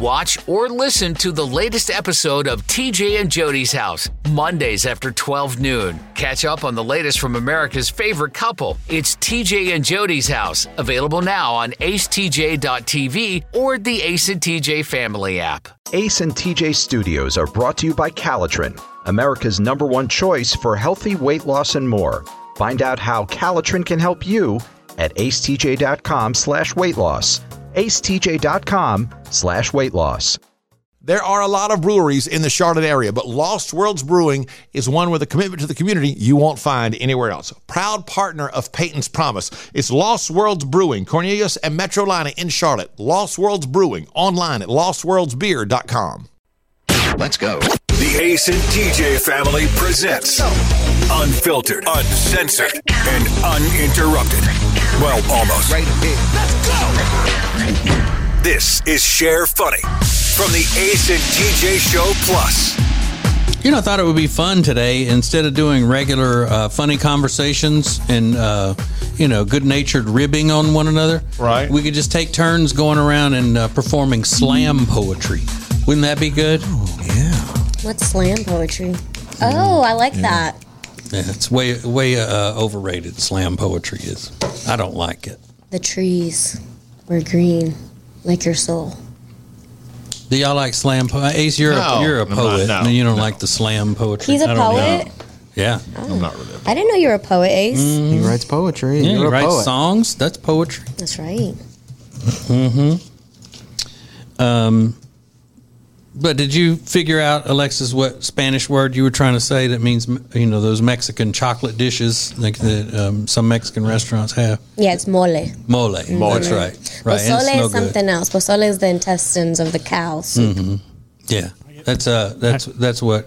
Watch or listen to the latest episode of TJ and Jody's House, Mondays after 12 noon. Catch up on the latest from America's favorite couple. It's TJ and Jody's House, available now on acetj.tv or the Ace and TJ family app. Ace and TJ Studios are brought to you by Calitrin, America's #1 choice for healthy weight loss and more. Find out how Calitrin can help you at acetj.com/weight loss. acetj.com/weight loss. There are a lot of breweries in the Charlotte area, but Lost Worlds Brewing is one with a commitment to the community you won't find anywhere else. Proud partner of Peyton's Promise. It's Lost Worlds Brewing, Cornelius and Metrolina in Charlotte. Lost Worlds Brewing, online at lostworldsbeer.com. Let's go. The Ace and TJ family presents Unfiltered, Uncensored, and Uninterrupted. Well, almost. Right here. Let's go. This is Share Funny from the Ace and TJ Show Plus. You know, I thought it would be fun today, instead of doing regular funny conversations and, good-natured ribbing on one another. Right. We could just take turns going around and performing slam poetry. Wouldn't that be good? Oh, yeah. What's slam poetry? Oh, I like that. Yeah, it's way overrated, slam poetry is. I don't like it. The trees were green, like your soul. Do y'all like slam poetry? Ace, you're a poet. No, You don't like the slam poetry. He's a poet? Yeah. Oh. I'm not really a poet. I didn't know you were a poet, Ace. He writes poetry. Yeah, he You're a writes poet. songs. That's poetry. That's right. But did you figure out, Alexis, what Spanish word you were trying to say that means, those Mexican chocolate dishes like that some Mexican restaurants have? Yeah, it's mole. Mole. That's right. Right. and Pozole it's no is something else. Pozole is the intestines of the cow soup. good. Yeah. That's what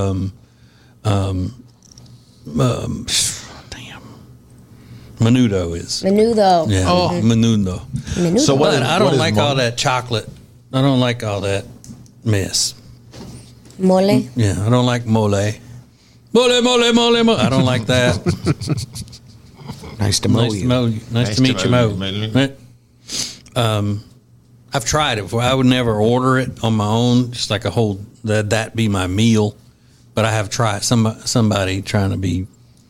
menudo is. Menudo. Yeah. Menudo. Menudo. So But I don't like all that chocolate. I don't like all that mess. Mole. Yeah, I don't like mole. Mole. I don't like that. Nice to know you. Nice to meet you, Mo. I've tried it before. I would never order it on my own, just like a whole that be my meal. But I have tried. Somebody trying to be,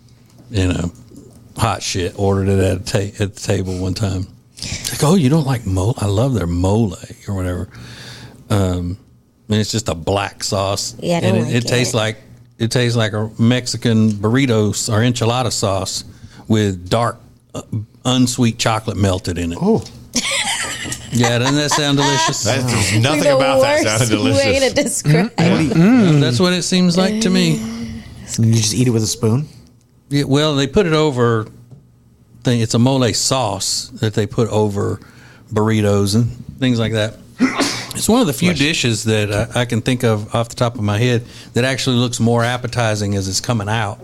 hot shit ordered it at the table one time. Like, oh, you don't like mole? I love their mole or whatever. And it's just a black sauce. Yeah, I don't and like it tastes like a Mexican burritos or enchilada sauce with dark, unsweet chocolate melted in it. Oh. Yeah, doesn't that sound delicious? There's nothing about that sounded delicious. Way to describe. That's what it seems like to me. You just eat it with a spoon? Yeah, well, they put it over. It's a mole sauce that they put over burritos and things like that. It's one of the few dishes that I can think of off the top of my head that actually looks more appetizing as it's coming out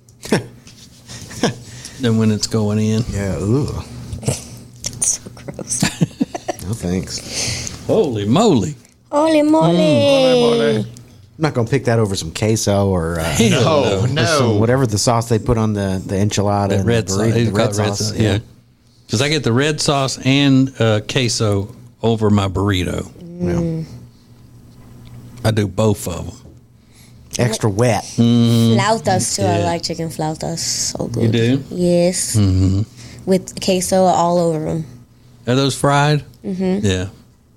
than when it's going in. Yeah, ooh. It's so gross. No thanks. Holy moly. Holy moly. I'm not going to pick that over some queso or Hell no. some, whatever the sauce they put on the enchilada. The and red the sauce. burrito, They the call red it red sauce. sauce. Yeah. Because I get the red sauce and queso over my burrito. Yeah. I do both of them. Extra wet. Flautas, too. I Yeah. like chicken flautas. So good. You do? Yes. Mm-hmm. With queso all over them. Are those fried? Mm-hmm. Yeah.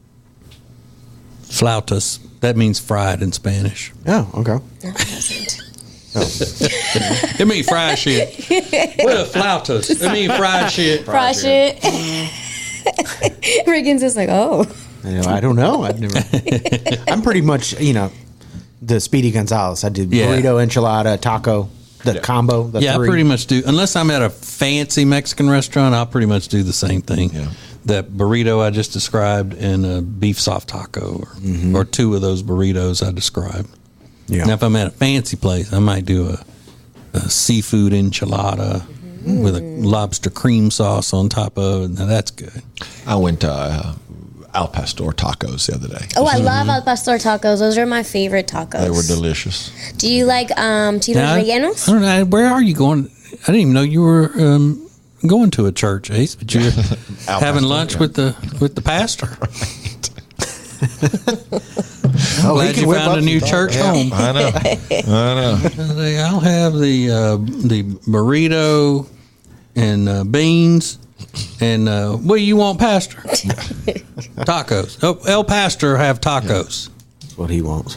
Flautas. That means fried in Spanish. Oh, okay. No, it doesn't. It means fried shit. What are flautas? It means fried shit. Fried shit. Regan's just like, oh. I don't know. I've never. I'm pretty much, the Speedy Gonzalez. I do burrito, enchilada, taco, the combo. The Yeah, three. I pretty much do. Unless I'm at a fancy Mexican restaurant, I'll pretty much do the same thing. Yeah. That burrito I just described and a beef soft taco or two of those burritos I described. Yeah. Now, if I'm at a fancy place, I might do a seafood enchilada with a lobster cream sauce on top of it. Now, that's good. I went to Al Pastor tacos the other day. Oh, I love al pastor tacos. Those are my favorite tacos. They were delicious. Do you like Tito's rellenos? I don't know. Where are you going? I didn't even know you were going to a church, Ace, but you're having lunch with the pastor. Glad you found a new church home. I know. I'll have the burrito and beans. And what do you want, Pastor? Tacos. Oh, El Pastor have tacos. That's what he wants.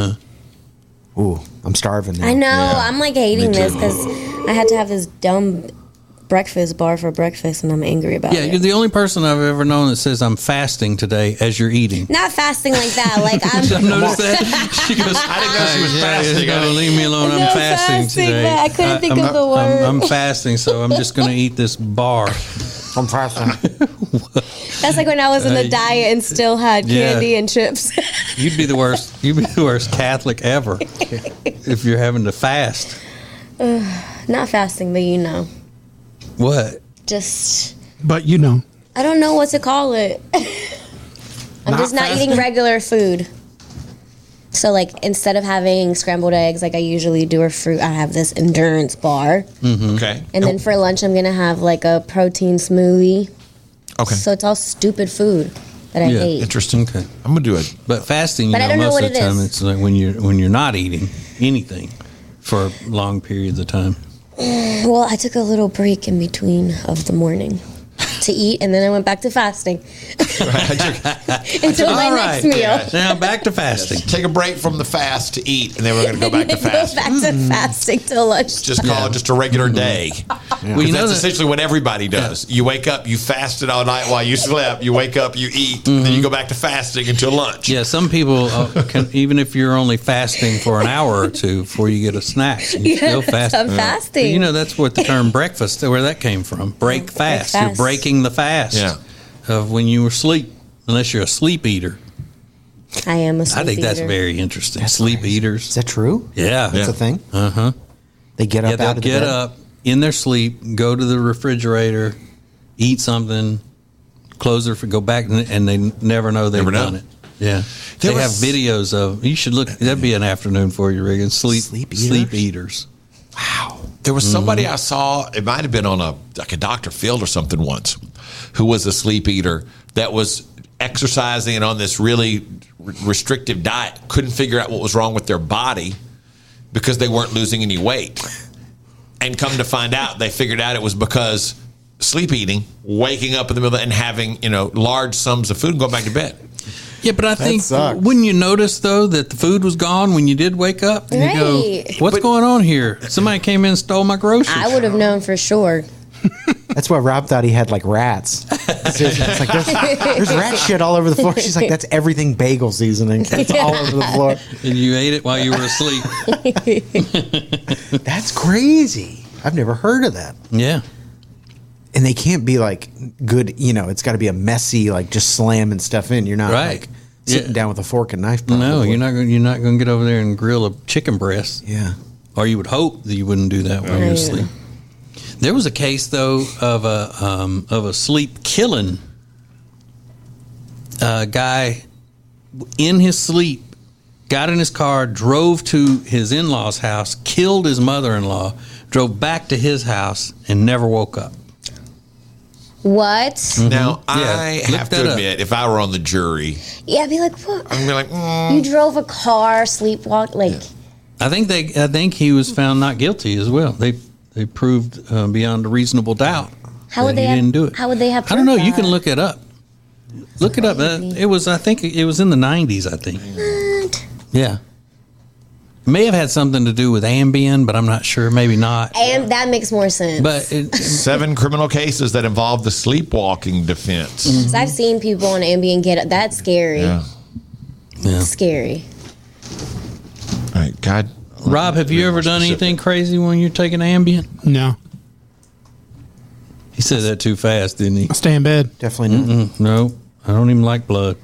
Ooh, I'm starving now. I know. I'm like hating this because I had to have this dumb breakfast bar for breakfast, and I'm angry about it. Yeah, you're the only person I've ever known that says I'm fasting today as you're eating. Not fasting like that. Like I noticed that. She goes, I didn't know she was fasting. Leave me alone. I'm fasting today. But I couldn't think of the word. I'm fasting, so I'm just going to eat this bar. I'm fasting. That's like when I was in the diet and still had candy and chips. You'd be the worst. You'd be the worst Catholic ever if you're having to fast. Not fasting, but you know. What? But you know. I don't know what to call it. I'm just not eating regular food. So, like, instead of having scrambled eggs like I usually do or fruit, I have this endurance bar. Mm-hmm. Okay. And then for lunch, I'm going to have, like, a protein smoothie. Okay. So it's all stupid food that I hate. Interesting. Okay. I'm going to do it. But fasting, But I don't know most what of the it time, is. it's like when you're not eating anything for long periods of time. Well, I took a little break in between of the morning to eat, and then I went back to fasting until my next meal. Yeah. Now back to fasting. Take a break from the fast to eat, and then we're going to go back to fasting. Go back to fasting till lunch. Just call it just a regular day. Well, you know that's that- essentially what everybody does. You wake up, you fasted all night while you slept. You wake up, you eat, and then you go back to fasting until lunch. Yeah, some people can, even if you're only fasting for an hour or two before you get a snack, you still fast. I'm fasting. You know, that's what the term breakfast, where that came from. Break fast. You're fast. breaking the fast of when you were asleep, unless you're a sleep eater. I am a sleep I think that's eater. very interesting. Sleep eaters. Is that true? Yeah. That's a thing? Uh-huh. They get up they'll out of the get bed? up in their sleep, go to the refrigerator, eat something, close their, go back, and they never know they've done it. Yeah. There They have was- videos of, you should look, that'd be an afternoon for you, Regan. Sleep eaters. Wow. There was somebody I saw, it might have been on a Dr. Phil or something once, who was a sleep eater that was exercising and on this really restrictive diet, couldn't figure out what was wrong with their body because they weren't losing any weight. And come to find out, they figured out it was because sleep eating, waking up in the middle and having, large sums of food and going back to bed. Yeah, but I think, sucks. wouldn't you notice, though, that the food was gone when you did wake up? And you go, Right. what's going on here? Somebody came in and stole my groceries. I would have known for sure. That's why Rob thought he had like rats. It's like there's rat shit all over the floor. She's like, that's everything bagel seasoning. It's all over the floor. And you ate it while you were asleep. That's crazy. I've never heard of that. Yeah. And they can't be like good, it's got to be a messy, like just slamming stuff in. You're not Right. like sitting Yeah. down with a fork and knife. Probably. No, you're not going to get over there and grill a chicken breast. Yeah. Or you would hope that you wouldn't do that while you're asleep. There was a case, though, of a sleep killing guy in his sleep, got in his car, drove to his in-laws' house, killed his mother-in-law, drove back to his house, and never woke up. What? Now, I Look have that to up. admit, if I were on the jury, Yeah, I'd be like, what? I'd be like, You drove a car, sleepwalk, like. I think he was found not guilty as well. They proved beyond a reasonable doubt How would that they he have? didn't do it. How would they have? I don't know. proved You can that? look it up. Look it up. I think it was in the 90s, I think. What? Yeah. May have had something to do with Ambien, but I'm not sure. Maybe not. And that makes more sense. But 7 criminal cases that involve the sleepwalking defense. 'Cause I've seen people on Ambien get that's scary. Yeah. yeah. Scary. All right, God. Rob, have you ever done anything crazy when you're taking Ambien? No. He said that too fast, didn't he? I stay in bed. Definitely not. No, I don't even like blood.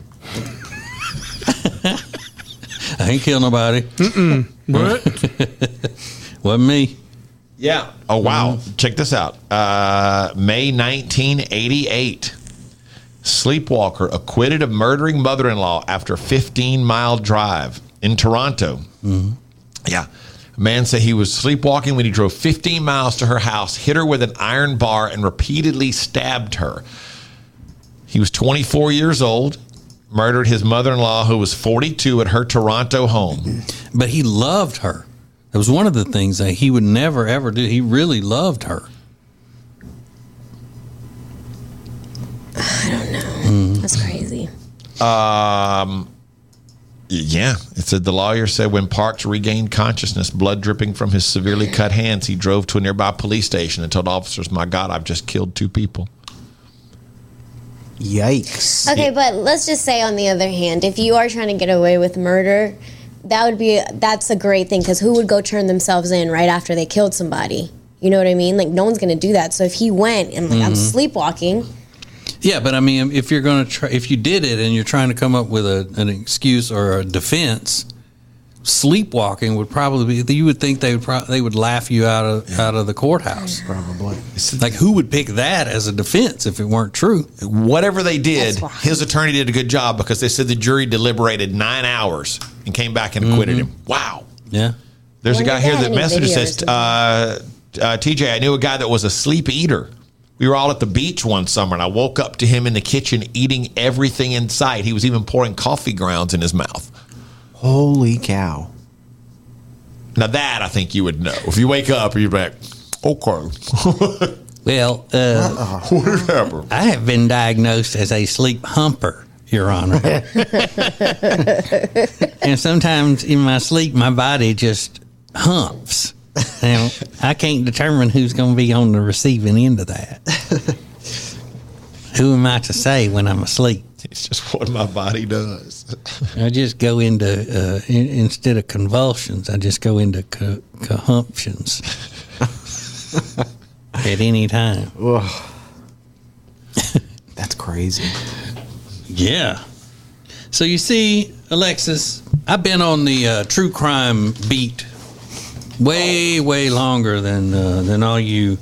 I ain't kill nobody. What? Wasn't me. Yeah. Oh, wow. Check this out. May 1988. Sleepwalker acquitted of murdering mother-in-law after a 15-mile drive in Toronto. Yeah. A man said he was sleepwalking when he drove 15 miles to her house, hit her with an iron bar, and repeatedly stabbed her. He was 24 years old, murdered his mother-in-law, who was 42, at her Toronto home. But he loved her. It was one of the things that he would never, ever do. He really loved her. I don't know. That's crazy. Yeah, it said the lawyer said when Parks regained consciousness, blood dripping from his severely cut hands, he drove to a nearby police station and told officers, "My God, I've just killed 2 people." Yikes. Okay, but let's just say on the other hand, if you are trying to get away with murder, that's a great thing, because who would go turn themselves in right after they killed somebody? You know what I mean? Like, no one's going to do that. So if he went and I'm sleepwalking. Yeah, but I mean, if you're going to try, if you did it and you're trying to come up with an excuse or a defense, sleepwalking would probably be. You would think they would laugh you out of the courthouse. Probably. Like, who would pick that as a defense if it weren't true? Whatever they did, his attorney did a good job, because they said the jury deliberated 9 hours and came back and acquitted him. Wow. Yeah. There's a guy here that messaged says, TJ, I knew a guy that was a sleep eater. We were all at the beach one summer, and I woke up to him in the kitchen eating everything in sight. He was even pouring coffee grounds in his mouth. Holy cow. Now that I think you would know. If you wake up, you're like, okay. Well, What happened? I have been diagnosed as a sleep humper, Your Honor. And sometimes in my sleep, my body just humps. Now, I can't determine who's going to be on the receiving end of that. Who am I to say when I'm asleep? It's just what my body does. I just go into, instead of convulsions, I just go into consumptions at any time. That's crazy. Yeah. So you see, Alexis, I've been on the true crime beat way longer than all you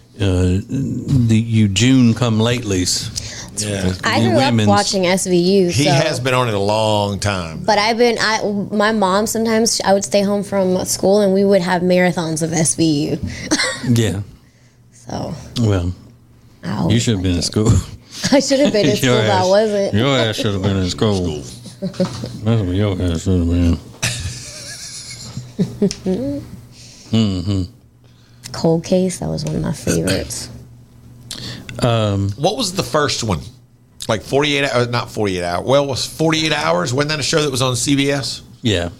you June come latelys. Yeah. I grew up watching SVU. He has been on it a long time. But my mom, sometimes I would stay home from school and we would have marathons of SVU. Yeah. So. Well, you should have been in school. I should have been in school, but I wasn't. Your ass should have been in school. That's what your ass should have been. Cold Case, that was one of my favorites. What was the first one? Like 48 hours, not 48 hours. Well, was 48 Hours? Wasn't that a show that was on CBS? Yeah.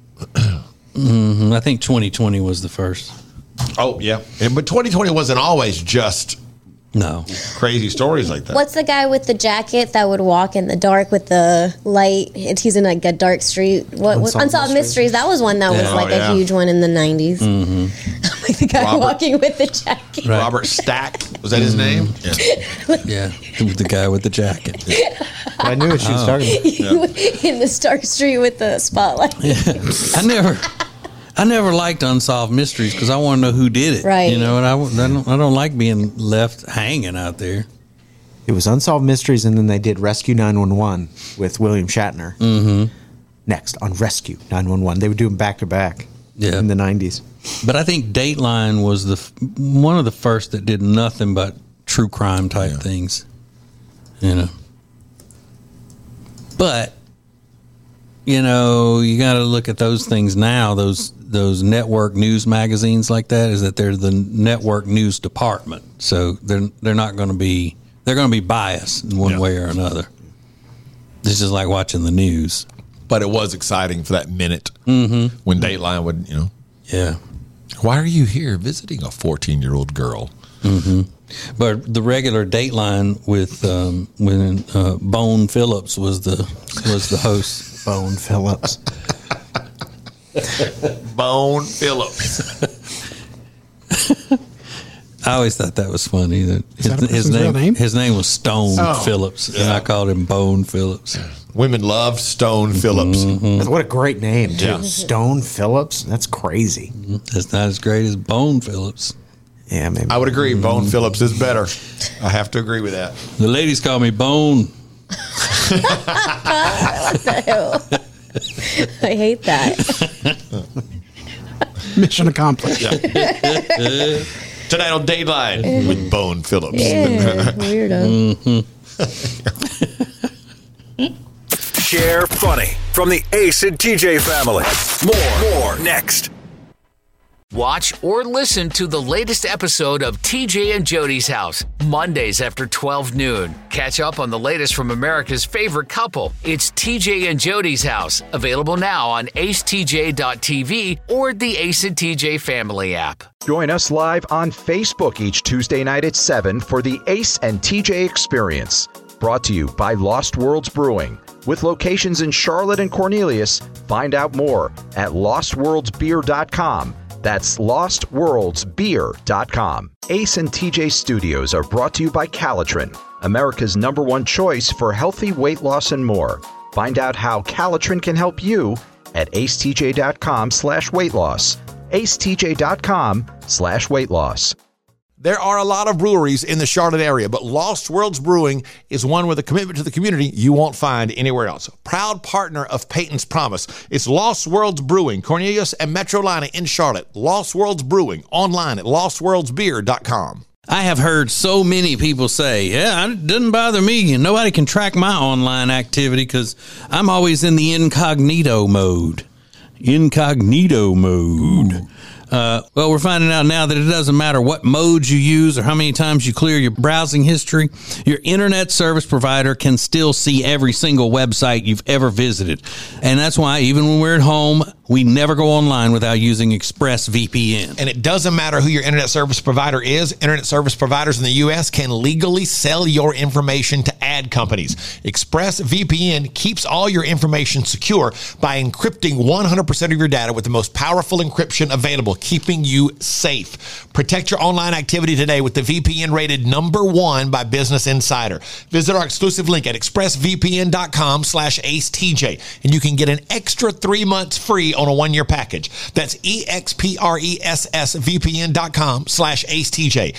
I think 2020 was the first. Oh, yeah. But 2020 wasn't always just crazy stories like that. What's the guy with the jacket that would walk in the dark with the light? He's in like a dark street. Unsolved Mysteries. That was one that was a huge one in the 90s. Like the guy walking with the jacket. Right. Robert Stack. Was that his name? Yeah. The guy with the jacket. I knew what she was talking about. In the dark street with the spotlight. Yeah. I never liked Unsolved Mysteries because I want to know who did it. Right. You know, and I don't like being left hanging out there. It was Unsolved Mysteries, and then they did Rescue 911 with William Shatner. Mm-hmm. Next on Rescue 911. They would do them back to back in the 90s. But I think Dateline was one of the first that did nothing but true crime type things. You know. But, you know, you got to look at those things now, those network news magazines like that, is that they're the network news department. So they're not going to be, they're going to be biased in one way or another. It's just like watching the news. But it was exciting for that minute when Dateline would, you know. Yeah. Why are you here visiting a 14-year-old girl? Mm-hmm. But the regular Dateline with when Bone Phillips was the host. Bone Phillips. Bone Phillips. I always thought that was funny. That his name was Stone Phillips, and I called him Bone Phillips. Women loved Stone Phillips. Mm-hmm. What a great name, too. Yeah. Stone Phillips? That's crazy. That's not as great as Bone Phillips. Yeah, maybe. I would agree. Bone Phillips is better. I have to agree with that. The ladies call me Bone. What the hell? I hate that. Mission accomplished. Tonight on Dateline with Bone Phillips. Yeah, weirdo. Share funny from the Ace and TJ family. More next. Watch or listen to the latest episode of TJ and Jody's House, Mondays after 12 noon. Catch up on the latest from America's favorite couple. It's TJ and Jody's House, available now on acetj.tv or the Ace and TJ family app. Join us live on Facebook each Tuesday night at 7 for the Ace and TJ Experience. Brought to you by Lost Worlds Brewing. With locations in Charlotte and Cornelius, find out more at lostworldsbeer.com. That's lostworldsbeer.com. Ace and TJ Studios are brought to you by Calitrin, America's #1 choice for healthy weight loss and more. Find out how Calitrin can help you at acetj.com/weight loss. acetj.com/weight loss. There are a lot of breweries in the Charlotte area, but Lost Worlds Brewing is one with a commitment to the community you won't find anywhere else. Proud partner of Peyton's Promise. It's Lost Worlds Brewing, Cornelius and Metrolina in Charlotte. Lost Worlds Brewing, online at lostworldsbeer.com. I have heard so many people say, yeah, it doesn't bother me. And nobody can track my online activity because I'm always in the incognito mode. Incognito mode. Well, we're finding out now that it doesn't matter what mode you use or how many times you clear your browsing history. Your internet service provider can still see every single website you've ever visited. And that's why even when we're at home, we never go online without using ExpressVPN. And it doesn't matter who your internet service provider is. Internet service providers in the U.S. can legally sell your information to ad companies. ExpressVPN keeps all your information secure by encrypting 100% of your data with the most powerful encryption available, keeping you safe. Protect your online activity today with the VPN rated #1 by Business Insider. Visit our exclusive link at expressvpn.com/AceTJ, and you can get an extra 3 months free on a 1-year package. That's expressvpn.com/AceTJ.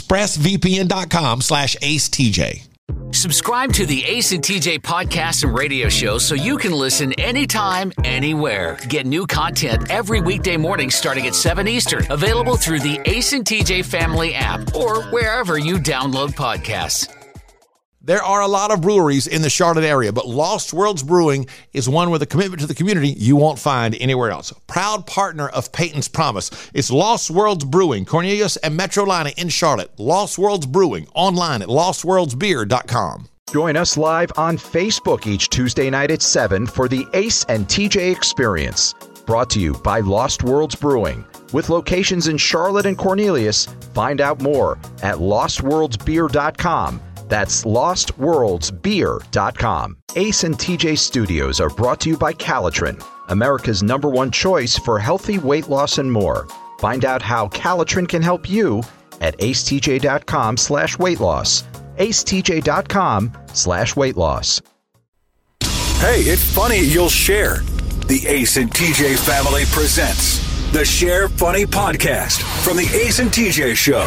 expressvpn.com/AceTJ. Subscribe to the Ace and TJ podcast and radio show so you can listen anytime, anywhere. Get new content every weekday morning starting at 7 Eastern. Available through the Ace and TJ family app or wherever you download podcasts. There are a lot of breweries in the Charlotte area, but Lost Worlds Brewing is one with a commitment to the community you won't find anywhere else. Proud partner of Peyton's Promise. It's Lost Worlds Brewing, Cornelius and Metrolina in Charlotte. Lost Worlds Brewing, online at lostworldsbeer.com. Join us live on Facebook each Tuesday night at 7 for the Ace and TJ Experience. Brought to you by Lost Worlds Brewing. With locations in Charlotte and Cornelius, find out more at lostworldsbeer.com. That's lostworldsbeer.com. Ace and TJ Studios are brought to you by Calitrin, America's #1 choice for healthy weight loss and more. Find out how Calitrin can help you at acetj.com/weight loss. acetj.com/weight loss. Hey, it's funny you'll share. The Ace and TJ family presents the Share Funny Podcast from the Ace and TJ Show.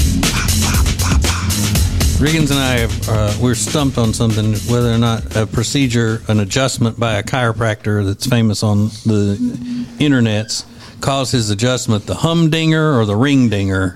Riggins and I, we're stumped on something, whether or not a procedure, an adjustment by a chiropractor that's famous on the internets, calls his adjustment the humdinger or the ring dinger.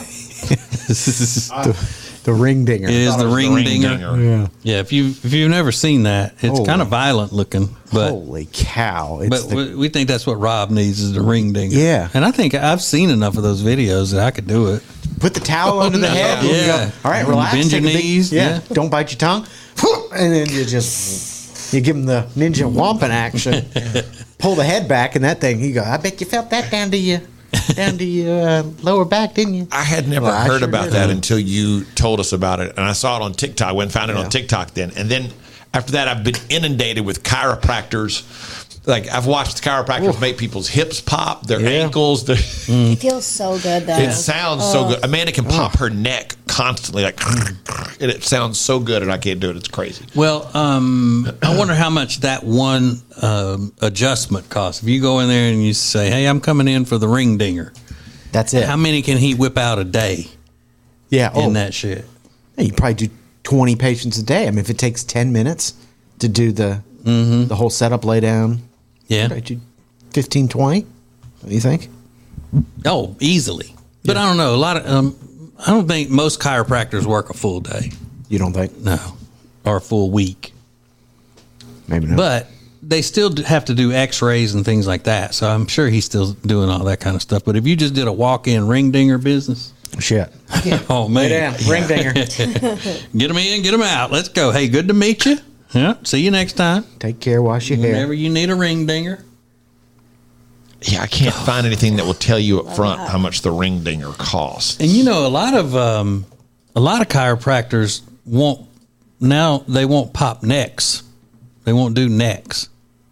The ring dinger. It is the ring dinger. Yeah. If you've never seen that, it's kind of violent looking. But holy cow! We think that's what Rob needs is the ring dinger. Yeah, and I think I've seen enough of those videos that I could do it. Put the towel under the head. Yeah. Go, all right, relax. Bend your knees. Yeah. Don't bite your tongue. And then you give him the ninja wampin action. Pull the head back, and that thing. You go. I bet you felt that down to your lower back, didn't you? I had never heard about that until you told us about it, and I saw it on TikTok. I went and found it on TikTok then, and then after that, I've been inundated with chiropractors. Like, I've watched chiropractors make people's hips pop, their ankles. It feels so good, though. It sounds so good. Amanda can pop her neck constantly, like, and it sounds so good, and I can't do it. It's crazy. Well, I wonder how much that one adjustment costs. If you go in there and you say, hey, I'm coming in for the ring dinger. That's it. How many can he whip out a day? Yeah. In that shit. Yeah, you probably do 20 patients a day. I mean, if it takes 10 minutes to do the whole setup, lay down. Yeah. 15, 20? What do you think? Oh, easily. But I don't know. A lot of I don't think most chiropractors work a full day. You don't think? No. Or a full week. Maybe not. But they still have to do x-rays and things like that. So I'm sure he's still doing all that kind of stuff. But if you just did a walk-in ring dinger business. Shit. Oh, man. Lay down. Ring dinger. Get them in, get them out. Let's go. Hey, good to meet you. Yeah. See you next time. Take care. Wash your hair. Whenever you need a ring dinger. Yeah, I can't find anything that will tell you up front how much the ring dinger costs. And you know, a lot of chiropractors won't pop necks. They won't do necks.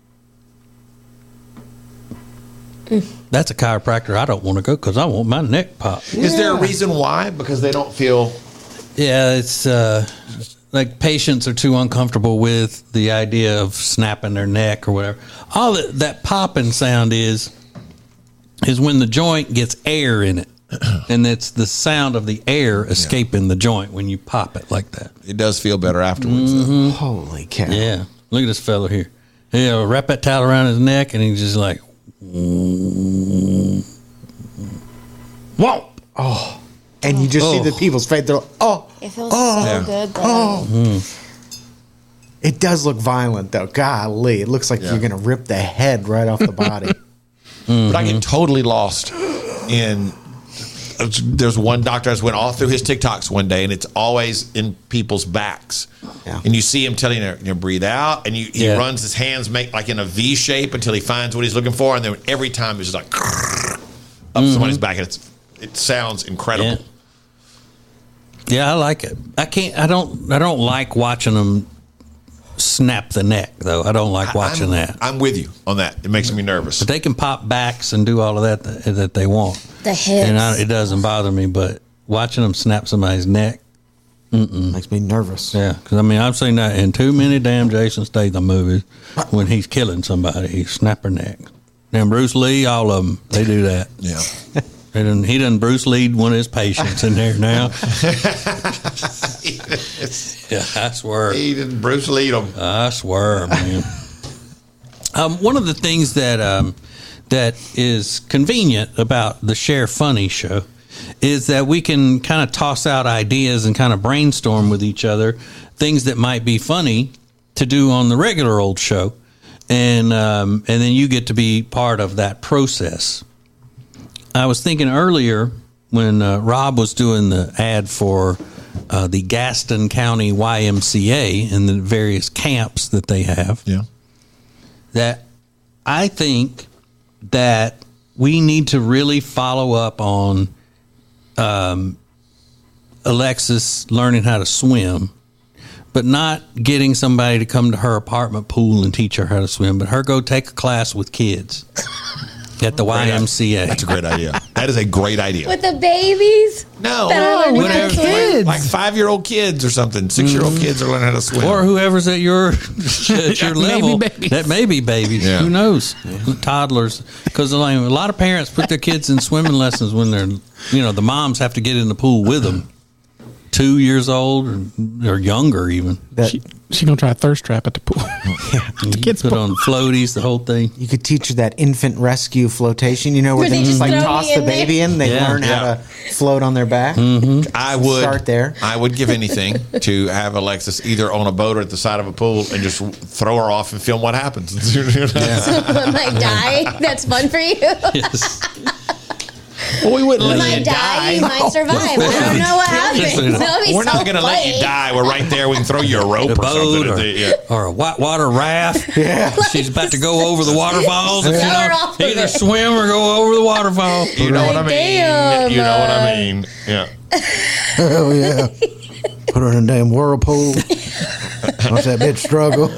That's a chiropractor I don't want to go because I want my neck popped. Is there a reason why? Because they don't feel... Yeah, it's like patients are too uncomfortable with the idea of snapping their neck or whatever. All that popping sound is when the joint gets air in it. And it's the sound of the air escaping the joint when you pop it like that. It does feel better afterwards. Mm-hmm. Holy cow. Yeah. Look at this fella here. He'll wrap that towel around his neck and he's just like... Whoa! Oh, and you just see the people's face. They're like, oh, It feels so good, though. It does look violent, though. Golly, it looks like you're gonna rip the head right off the body. But I get totally lost in... There's one doctor I just went all through his TikToks one day, and it's always in people's backs. Yeah. And you see him telling her, breathe out, and he runs his hands make like in a V shape until he finds what he's looking for, and then every time it's just like up somebody's back, and it sounds incredible. Yeah, I like it. I don't like watching them snap the neck, though. I don't like watching that. I'm with you on that. It makes me nervous. But they can pop backs and do all of that they want. The hips. And it doesn't bother me, but watching them snap somebody's neck makes me nervous. Yeah, because I've seen that in too many damn Jason Statham movies. When he's killing somebody, he snap their neck. Damn Bruce Lee, all of them, they do that. Yeah. He done Bruce Lee one of his patients in there now. Yeah, I swear. He didn't Bruce Lee them. I swear, man. One of the things that is convenient about the Share Funny show is that we can kind of toss out ideas and kind of brainstorm with each other things that might be funny to do on the regular old show, and then you get to be part of that process. I was thinking earlier when Rob was doing the ad for the Gaston County YMCA and the various camps that they have. Yeah. That I think that we need to really follow up on Alexis learning how to swim, but not getting somebody to come to her apartment pool and teach her how to swim, but her go take a class with kids at the YMCA. That's a great idea. That is a great idea. With the babies? No, with the kids. Like 5-year-old kids or something. 6-year-old kids are learning how to swim. Or whoever's at your level. babies. That may be babies. Yeah. Who knows? Toddlers. Because a lot of parents put their kids in swimming lessons when they're, the moms have to get in the pool with them. 2 years old or younger even. She gonna try a thirst trap at the pool. The kids put on floaties, the whole thing. You could teach her that infant rescue flotation, where Where they they just just throw toss me the in baby in. They learn how to float on their back. I would start there. I would give anything to have Alexis either on a boat or at the side of a pool and just throw her off and film what happens. Someone might die. That's fun for you. Yes. Well, we wouldn't You let might you die. You might survive. I don't know what happens. We're not going to let you die. We're right there. We can throw you a rope or something. Or a whitewater raft. Yeah. She's about to go over the waterfalls. Throw her off of Either it. swim or go over the waterfall. You know what I mean? Damn. You know what I mean? Yeah. Oh, yeah. Put her in a damn whirlpool. Watch that bitch struggle.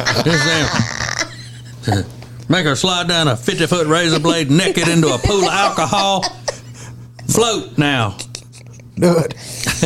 Make her slide down a 50-foot razor blade naked into a pool of alcohol. Float now. Do it.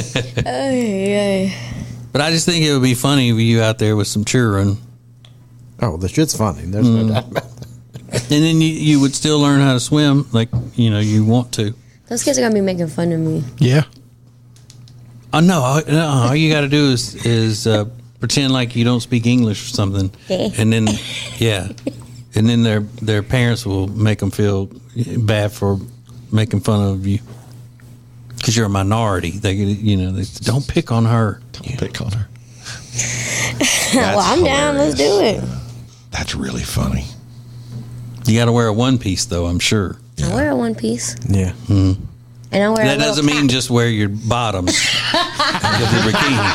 But I just think it would be funny with you out there with some children. Oh, the shit's funny. There's no doubt about that. And then you would still learn how to swim like, you want to. Those kids are going to be making fun of me. Yeah. Oh, no. All you got to do is pretend like you don't speak English or something. And then, and then their parents will make them feel bad for making fun of you because you're a minority. They don't pick on her. Don't pick on her. Well, I'm down. Let's do it. That's really funny. You got to wear a one piece, though, I'm sure. I wear a one piece. Yeah. And I wear That doesn't mean just wear your bottoms. Your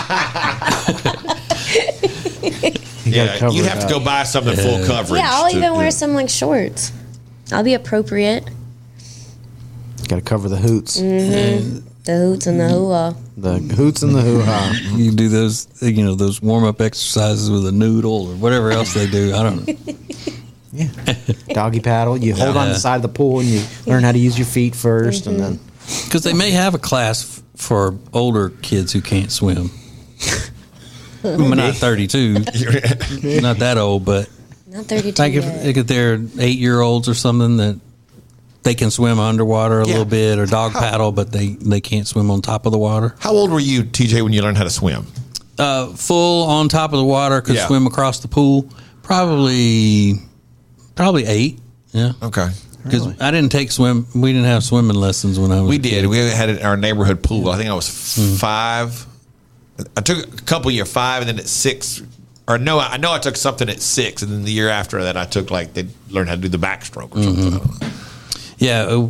bikini. Yeah, you have to go buy something full coverage. Yeah, I'll even wear some like shorts. I'll be appropriate. Got to cover the hoots. Mm-hmm. The hoots and the hoo-ha. The hoots and the hoo-ha. You do those, those warm-up exercises with a noodle or whatever else they do. I don't know. Yeah. Doggy paddle. You hold on the side of the pool and you learn how to use your feet first. And then. Because they may have a class for older kids who can't swim. I'm not 32. Not that old, but. Not 32 like if they're 8-year-olds or something that they can swim underwater a little bit or dog paddle, but they can't swim on top of the water. How old were you, TJ, when you learned how to swim? Full on top of the water, could swim across the pool. Probably 8. Yeah. Okay. Because I didn't take swim. We didn't have swimming lessons when I was. We did. We had it in our neighborhood pool. I think I was 5. I took a couple year 5, and then at 6. Or no, I know I took something at 6, and then the year after that, I took they learned how to do the backstroke or something. I don't know. Yeah,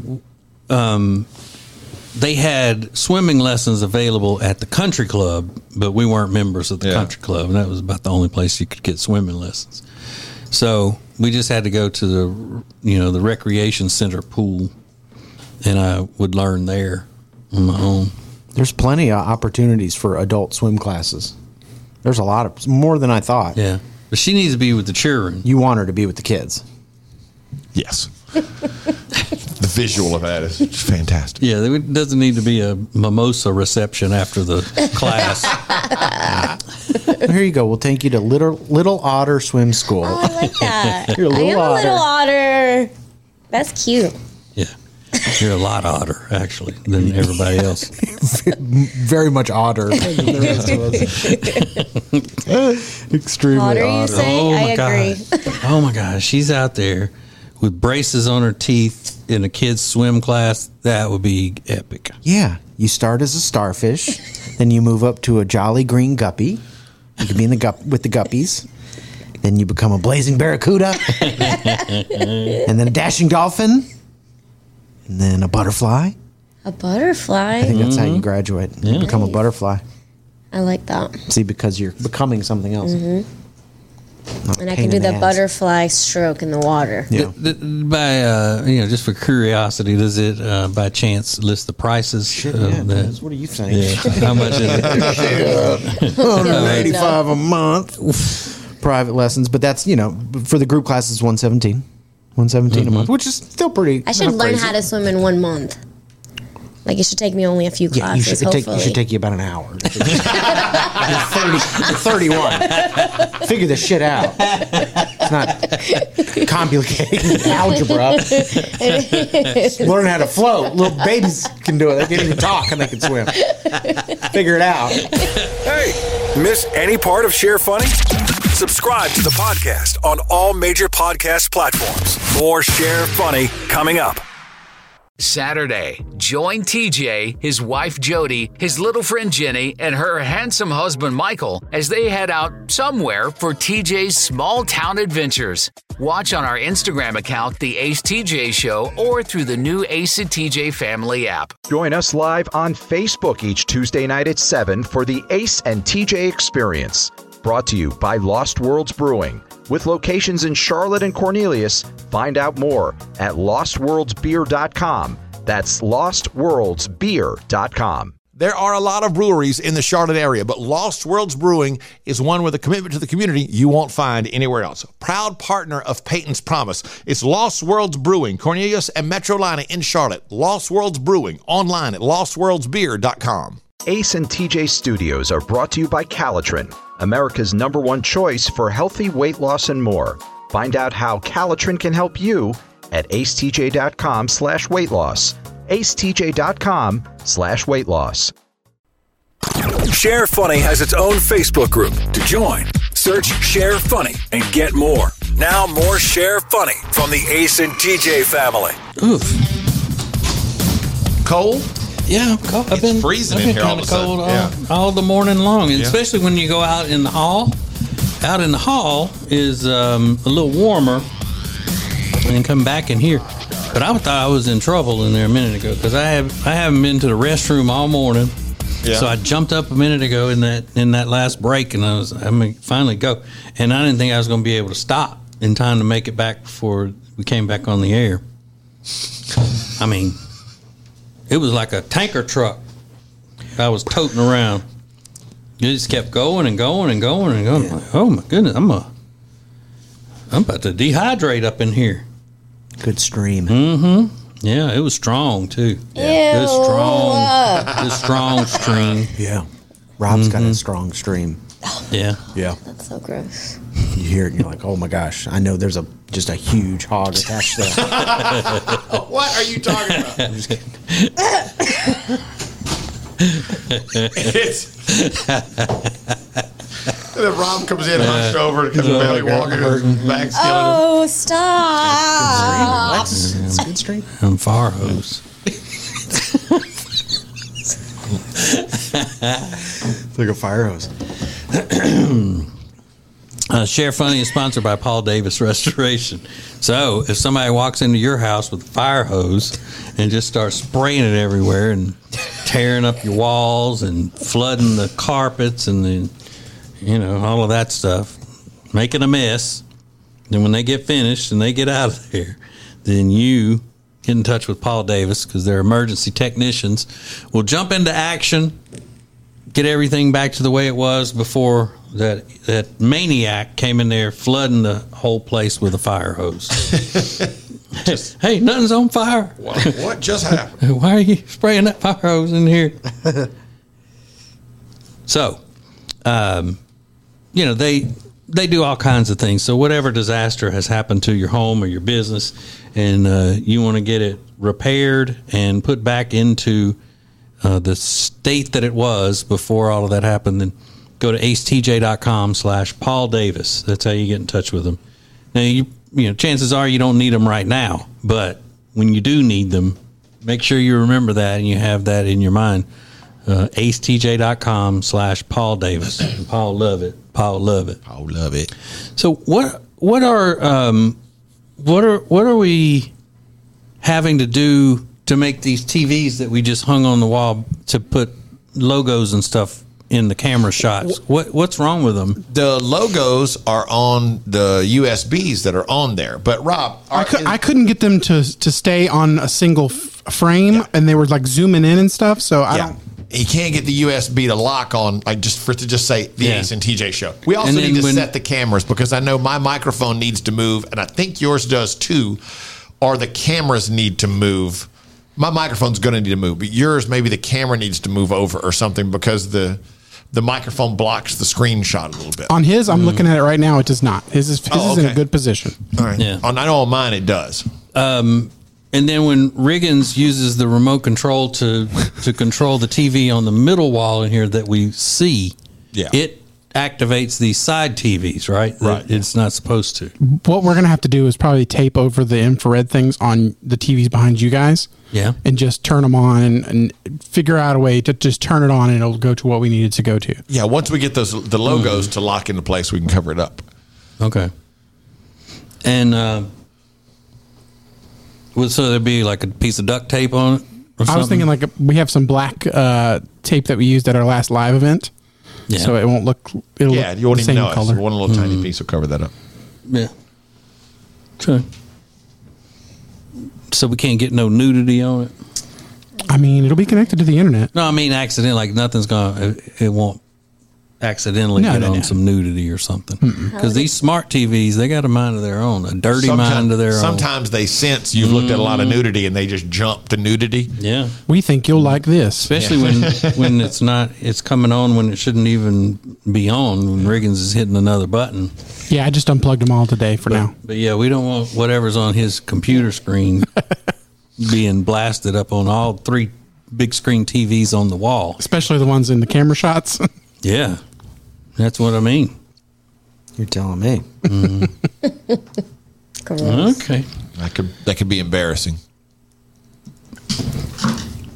they had swimming lessons available at the country club, but we weren't members of the country club, and that was about the only place you could get swimming lessons. So we just had to go to the recreation center pool, and I would learn there on my own. There's plenty of opportunities for adult swim classes. There's a lot of more than I thought. Yeah, but she needs to be with the children. You want her to be with the kids. Yes. The visual of that is fantastic. Yeah, there doesn't need to be a mimosa reception after the class. Here you go. We'll take you to Little Otter Swim School. Oh, I like that. You're a little I am otter. a little otter. That's cute. Yeah. You're a lot odder, actually, than everybody else. Very much odder than the rest of us. Extremely Otter, you odder. say? Oh, I my agree. God. Oh, my gosh. She's out there with braces on her teeth in a kid's swim class. That would be epic. Yeah. You start as a starfish, then you move up to a jolly green guppy. You can be in with the guppies. Then you become a blazing barracuda. And then a dashing dolphin. And then a butterfly. A butterfly? I think that's how you graduate. You become a butterfly. I like that. See, because you're becoming something else. And I can do the butterfly stroke in the water. Yeah. By just for curiosity, does it by chance list the prices? Shit, yeah, it does. What are you saying? Yeah. How much is it? $185 a month. Private lessons, but that's for the group classes $117 a month, which is still pretty. I should learn how to swim in 1 month. Like, it should take me only a few Yeah, classes, hopefully. it should take you about an hour. You're 31. Figure this shit out. It's not complicated algebra. Learn how to float. Little babies can do it. They can't even talk and they can swim. Figure it out. Hey, miss any part of Share Funny? Subscribe to the podcast on all major podcast platforms. More Share Funny coming up. Saturday, join TJ, his wife Jody, his little friend Jenny, and her handsome husband Michael as they head out somewhere for TJ's small town adventures. Watch on our Instagram account, The Ace TJ Show, or through the new Ace and TJ Family app. Join us live on Facebook each Tuesday night at 7 for the Ace and TJ Experience. Brought to you by Lost Worlds Brewing. With locations in Charlotte and Cornelius, find out more at lostworldsbeer.com. That's lostworldsbeer.com. There are a lot of breweries in the Charlotte area, but Lost Worlds Brewing is one with a commitment to the community you won't find anywhere else. Proud partner of Peyton's Promise. It's Lost Worlds Brewing, Cornelius and Metrolina in Charlotte. Lost Worlds Brewing, online at lostworldsbeer.com. Ace and TJ Studios are brought to you by Calitrin, America's #1 choice for healthy weight loss and more. Find out how Calitrin can help you at acetj.com/weight loss. acetj.com/weight loss. Share Funny has its own Facebook group. To join, search Share Funny and get more. Now more Share Funny from the Ace and TJ family. Oof. Cold? Yeah, I'm cold. I've been freezing I've in been here all kind of of a sudden. cold all the morning long, and especially when you go out in the hall. out in the hall is a little warmer, and come back in here. But I thought I was in trouble in there a minute ago because I haven't been to the restroom all morning. Yeah. So I jumped up a minute ago in that last break, and I finally go, and I didn't think I was going to be able to stop in time to make it back before we came back on the air. I mean, it was like a tanker truck I was toting around. It just kept going and going and going and going. Yeah. Like, oh my goodness, I'm about to dehydrate up in here. Good stream. Mm-hmm. Yeah, it was strong too. Yeah, good strong stream. Yeah, Rob's got a strong stream. Yeah, yeah. That's so gross. You hear it, and you're like, "Oh my gosh!" I know there's just a huge hog attached to that. What are you talking about? I'm just kidding. And then Rob comes in, hunched over, comes belly walking, back skilling. Oh, stop! That's good stream. And fire hose. It's like a fire hose. Share Funny is sponsored by Paul Davis Restoration. So if somebody walks into your house with a fire hose and just starts spraying it everywhere and tearing up your walls and flooding the carpets and then, all of that stuff, making a mess, then when they get finished and they get out of there, then you get in touch with Paul Davis because they're emergency technicians. We'll jump into action, get everything back to the way it was before that maniac came in there flooding the whole place with a fire hose. Hey, nothing's on fire. What just happened? Why are you spraying that fire hose in here? So, they do all kinds of things. So whatever disaster has happened to your home or your business, and you want to get it repaired and put back into the state that it was before all of that happened, then go to acetj.com/Paul Davis. That's how you get in touch with them. Now, chances are you don't need them right now, but when you do need them, make sure you remember that and you have that in your mind. acetj.com/Paul Davis. Paul love it. Paul love it. Paul love it. So what are we having to do to make these TVs that we just hung on the wall to put logos and stuff in the camera shots? What's wrong with them? The logos are on the USBs that are on there. But Rob, I couldn't get them to stay on a single frame, and they were like zooming in and stuff. So I don't. You can't get the USB to lock on, like just for it to just say the Ace and TJ show. We also need to set the cameras because I know my microphone needs to move, and I think yours does too. Or the cameras need to move. My microphone's going to need to move, but yours, maybe the camera needs to move over or something because the microphone blocks the screenshot a little bit. On his, I'm looking at it right now. It does not. His is in a good position. All right. Yeah. I know on mine it does. And then when Riggins uses the remote control to control the TV on the middle wall in here that we see, it activates these side TVs, right? Right. It's not supposed to. What we're going to have to do is probably tape over the infrared things on the TVs behind you guys. Yeah. And just turn them on and figure out a way to just turn it on and it'll go to what we need it to go to. Yeah, once we get the logos to lock into place, we can cover it up. Okay. And so there'd be like a piece of duct tape on it or something? I was thinking like we have some black tape that we used at our last live event. Yeah. So it won't look. It'll look you won't the even same know. color. One little tiny piece will cover that up. Yeah. Okay. So we can't get no nudity on it. I mean, it'll be connected to the internet. No, I mean accident. Like nothing's gonna. It won't accidentally get on some nudity or something. Because these smart TVs, they got a mind of their own, a dirty mind of their own. Sometimes they sense you've looked at a lot of nudity and they just jump to nudity. Yeah. We think you'll like this. Especially when it's not, it's coming on when it shouldn't even be on, when Riggins is hitting another button. Yeah, I just unplugged them all today for now. But yeah, we don't want whatever's on his computer screen being blasted up on all three big screen TVs on the wall. Especially the ones in the camera shots. Yeah, that's what I mean. You're telling me. Okay. That could be embarrassing.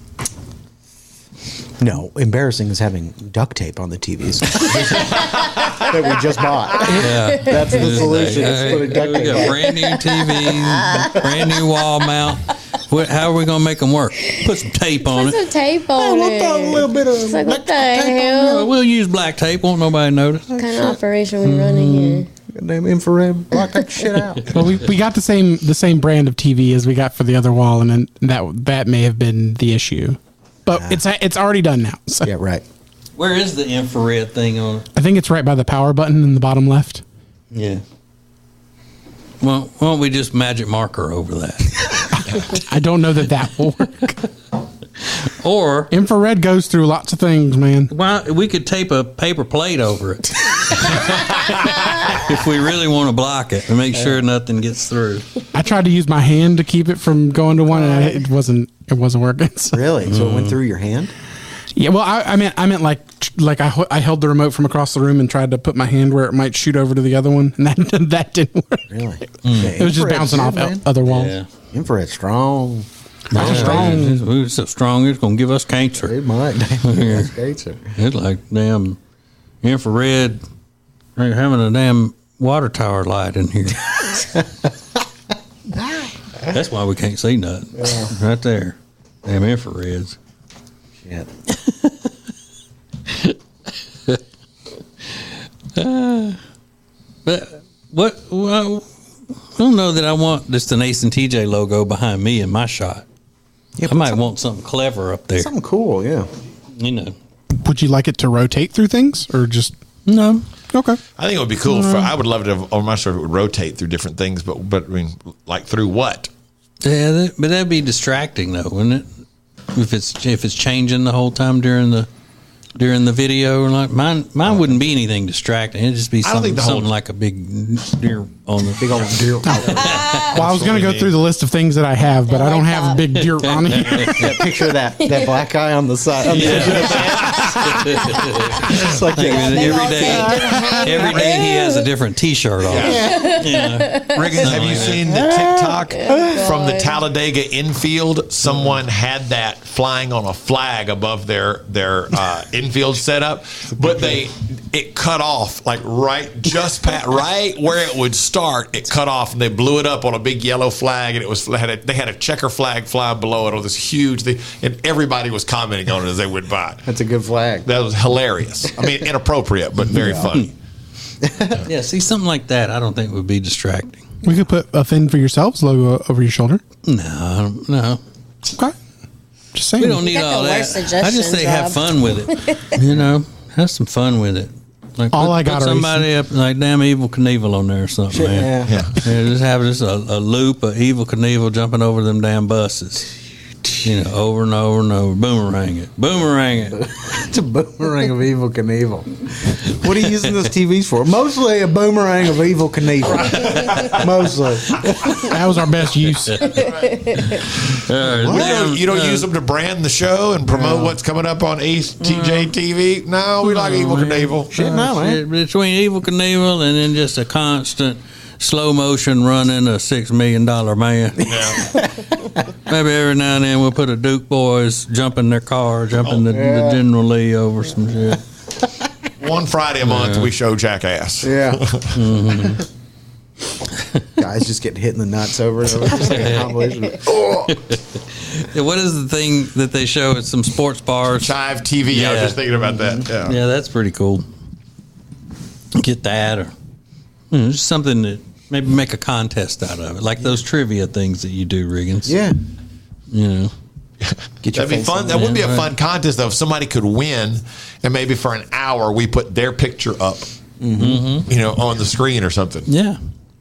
No, embarrassing is having duct tape on the TVs. that we just bought. Yeah. That's the solution. It's putting duct We tape got on. brand new TVs, brand new wall mount. How are we going to make them work? Put some tape on Put it. some tape on We'll it. throw a little bit of It's like, what the tape on hell? We'll use black tape. Won't nobody notice. What kind of operation we running here? Goddamn infrared. Block that shit out. Well, we got the same brand of TV as we got for the other wall, and then that may have been the issue. But it's already done now. So. Yeah, right. Where is the infrared thing on it? I think it's right by the power button in the bottom left. Yeah. Well, why don't we just magic marker over that? I don't know that will work. Or Infrared goes through lots of things, man. well, we could tape a paper plate over it if we really want to block it and make sure nothing gets through. I tried to use my hand to keep it from going to one, and it wasn't working. So. Really? So it went through your hand? Yeah, well, I meant like I held the remote from across the room and tried to put my hand where it might shoot over to the other one, and that didn't work. Really? It was just bouncing off other walls. Yeah. Infrared strong. That's strong. It's so strong, it's going to give us cancer. It might. That's cancer. It's like damn infrared, like having a damn water tower light in here. That's why we can't see nothing. Yeah. Right there. Damn infrareds. Shit. But well, I don't know that I want just an Ace and TJ logo behind me in my shot. Yeah, I might want something clever up there. Something cool, yeah. You know. Would you like it to rotate through things, or just No. okay? I think it would be cool. I would love it if, I'm not sure if it would rotate through different things, but I mean, like through what? Yeah, but that'd be distracting though, wouldn't it? If it's changing the whole time during the video, or like mine wouldn't be anything distracting. It'd just be something like a big deer on the Big old deer. Well, I was going to go through the list of things that I have, but I don't have a big deer on here. That picture of that black guy on the side. On the edge of the fence. It's like every day he has a different T-shirt on. Yeah. Riggins, have you seen the TikTok from the Talladega infield? Someone had that flying on a flag above their infield setup, but it cut off like right where it would start. It cut off, and they blew it up on a big yellow flag, and they had a checker flag flying below it on this huge thing, and everybody was commenting on it as they went by. That's a good flag. That was hilarious. I mean, inappropriate, but very funny. Yeah, see, something like that I don't think would be distracting. We could put a Fend for Yourselves logo over your shoulder. No. Okay. Just saying. We don't need Got the all that. worst I just suggestions, say have Rob. fun with it. You know, have some fun with it. Like All I put got are somebody up like damn Evil Knievel on there or something, man. Yeah. Just have a loop of Evil Knievel jumping over them damn buses. You know, over and over and over. Boomerang it. It's a boomerang of Evil Knievel. What are you using those TVs for? Mostly a boomerang of Evil Knievel. Mostly. That was our best use. You don't use them to brand the show and promote what's coming up on Ace TJ TV? No, we like Evil Knievel. Shit, no, man. Between Evil Knievel and then just a constant slow motion running a $6 million man. Yeah. Maybe every now and then we'll put a Duke boys jump in their car, the General Lee over some shit. One Friday a month, we show Jackass. Yeah. Guys just getting hit in the nuts over and over. Just like a combination. Yeah, what is the thing that they show at some sports bars? Chive TV. I was just thinking about that. Yeah, that's pretty cool. Get that, or just something that maybe make a contest out of it, like those trivia things that you do, Riggins. Yeah. You know. That'd be fun. That would be a fun contest, though. If somebody could win, and maybe for an hour we put their picture up, on the screen or something. Yeah.